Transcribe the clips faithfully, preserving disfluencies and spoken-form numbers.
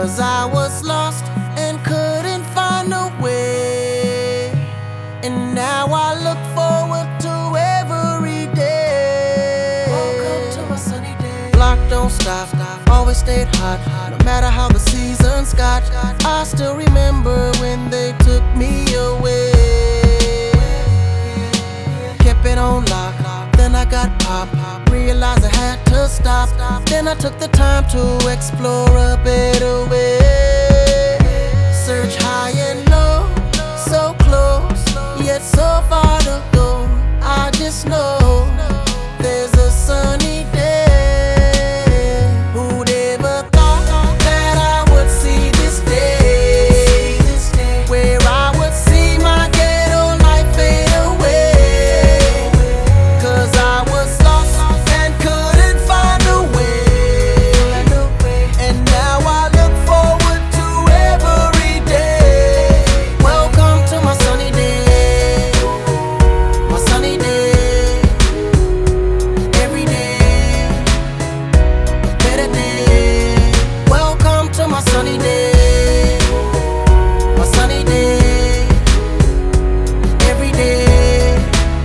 Cause I was lost and couldn't find a way. And now I look forward to every day. Welcome to my sunny day. Block don't stop, always stayed hot, no matter how the seasons got. I still remember when they took me away. Kept it on lock, then I got popped. Realized I had to stop. Then I took the time to explore a better way. Search high and low, so close, yet so far to go. I just know there's a sunny day. Who'd ever thought that I would see this day, where I would see my ghetto life fade away. Cause I was lost and couldn't find a way. And now I look forward to every day. Welcome to my sunny day, my sunny day. Every day, better day. Welcome to my sunny day, my sunny day. Every day,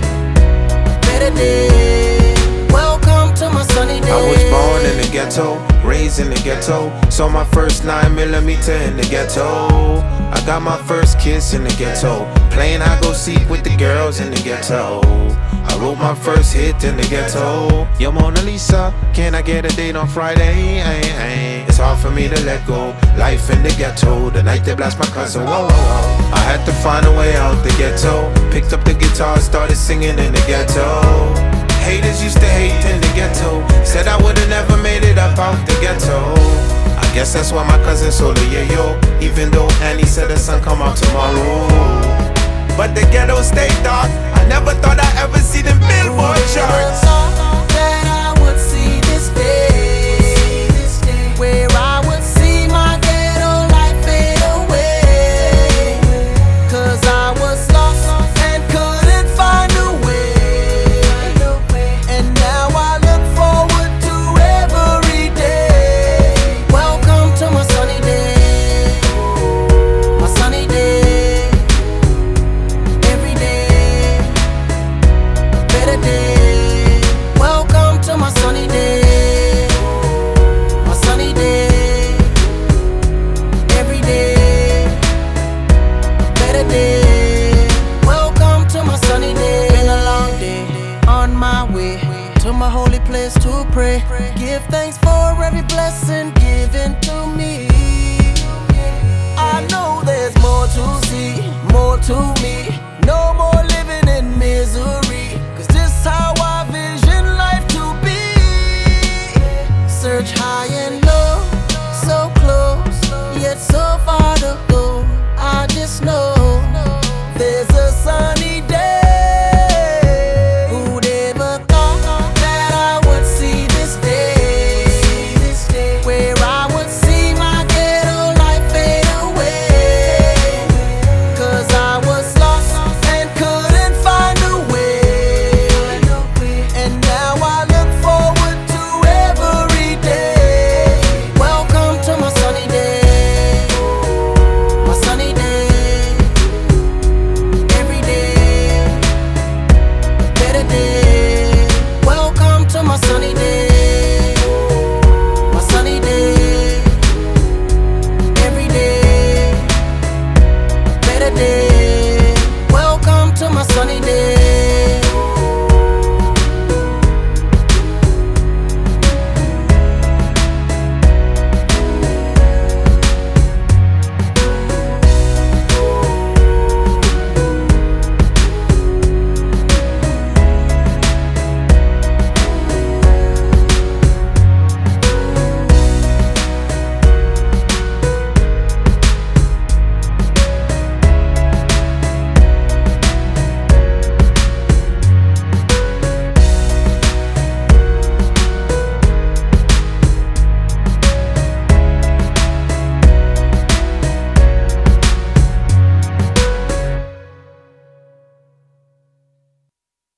better day. Welcome to my sunny day. I was born in the ghetto, raised in the ghetto. Saw my first nine millimeter in the ghetto. I got my first kiss in the ghetto. Playing hide go seek with the girls in the ghetto. I wrote my first hit in the ghetto. Yo, Mona Lisa, can I get a date on Friday? Ay, ay. It's hard for me to let go. Life in the ghetto, the night they blast my cousin. Whoa, whoa, whoa. I had to find a way out the ghetto. Picked up the guitar, started singing in the ghetto. Haters used to hate in the ghetto. Said I would've never made it up out the ghetto. I guess that's why my cousin sold a yeah yo. Even though Annie said the sun come out tomorrow. But the ghetto stayed dark. I never thought I'd ever see them Billboard charts. That I would see this day, where I would see my ghetto life fade away. Cause I was lost and couldn't find a way. And now I look forward to every day. Welcome to my sunny day, my sunny day. Every day, better day. Welcome to my sunny day, my sunny day. Every day, better day. Welcome to my sunny day. Been a long day, on my way to my holy place to pray. Give thanks for every blessing given to me. I know there's more to see, more to me. No more living in misery.